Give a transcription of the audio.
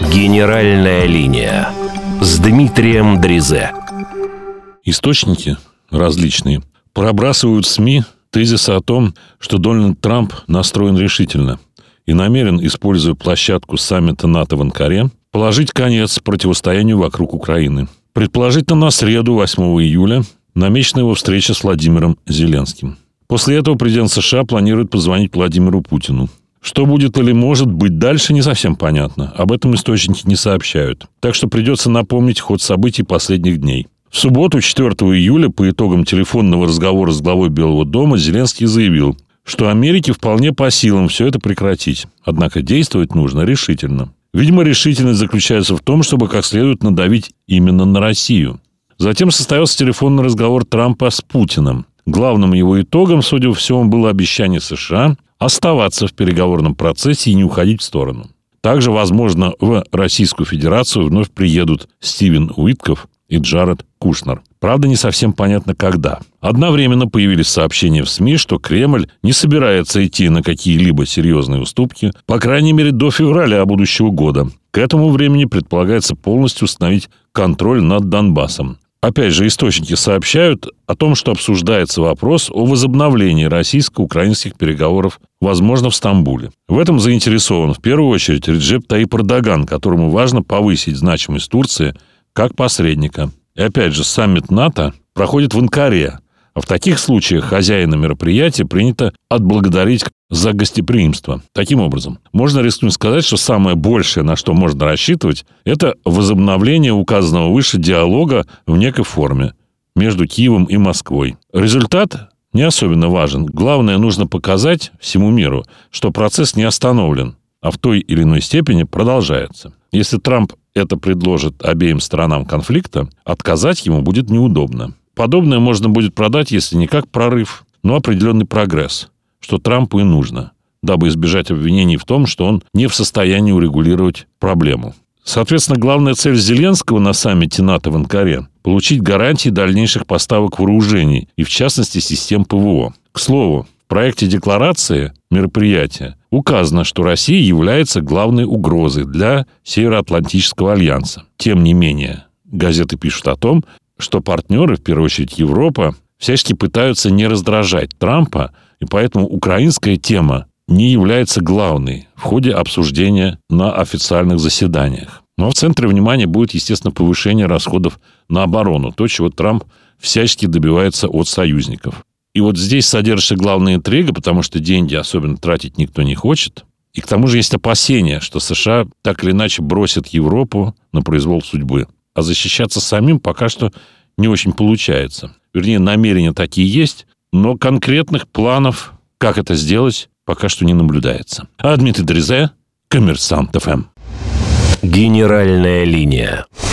Генеральная линия с Дмитрием Дризе. Источники различные пробрасывают в СМИ тезисы о том, что Дональд Трамп настроен решительно и намерен, используя площадку саммита НАТО в Анкаре, положить конец противостоянию вокруг Украины. Предположительно, на среду, 8 июля, намечена его встреча с Владимиром Зеленским. После этого президент США планирует позвонить Владимиру Путину. Что будет или может быть дальше, не совсем понятно. Об этом источники не сообщают. Так что придется напомнить ход событий последних дней. В субботу, 4 июля, по итогам телефонного разговора с главой Белого дома, Зеленский заявил, что Америке вполне по силам все это прекратить. Однако действовать нужно решительно. Видимо, решительность заключается в том, чтобы как следует надавить именно на Россию. Затем состоялся телефонный разговор Трампа с Путиным. Главным его итогом, судя по всему, было обещание США оставаться в переговорном процессе и не уходить в сторону. Также, возможно, в Российскую Федерацию вновь приедут Стивен Уитков и Джаред Кушнер. Правда, не совсем понятно, когда. Одновременно появились сообщения в СМИ, что Кремль не собирается идти на какие-либо серьезные уступки, по крайней мере, до февраля будущего года. К этому времени предполагается полностью установить контроль над Донбассом. Опять же, источники сообщают о том, что обсуждается вопрос о возобновлении российско-украинских переговоров, возможно, в Стамбуле. В этом заинтересован в первую очередь Реджеп Таyyip Эрдоган, которому важно повысить значимость Турции как посредника. И опять же, саммит НАТО проходит в Анкаре, а в таких случаях хозяина мероприятия принято отблагодарить за гостеприимство. Таким образом, можно рискнуть сказать, что самое большее, на что можно рассчитывать, это возобновление указанного выше диалога в некой форме между Киевом и Москвой. Результат не особенно важен. Главное, нужно показать всему миру, что процесс не остановлен, а в той или иной степени продолжается. Если Трамп это предложит обеим сторонам конфликта, отказать ему будет неудобно. Подобное можно будет продать, если не как прорыв, но определенный прогресс, что Трампу и нужно, дабы избежать обвинений в том, что он не в состоянии урегулировать проблему. Соответственно, главная цель Зеленского на саммите НАТО в Анкаре – получить гарантии дальнейших поставок вооружений и, в частности, систем ПВО. К слову, в проекте декларации мероприятия указано, что Россия является главной угрозой для Североатлантического альянса. Тем не менее, газеты пишут о том, что партнеры, в первую очередь Европа, всячески пытаются не раздражать Трампа, и поэтому украинская тема не является главной в ходе обсуждения на официальных заседаниях. Но в центре внимания будет, естественно, повышение расходов на оборону, то, чего Трамп всячески добивается от союзников. И вот здесь содержится главная интрига, потому что деньги особенно тратить никто не хочет. И к тому же есть опасения, что США так или иначе бросят Европу на произвол судьбы. А защищаться самим пока что не очень получается. Вернее, намерения такие есть, но конкретных планов, как это сделать, пока что не наблюдается. А Дмитрий Дризе, Коммерсант ФМ. Генеральная линия.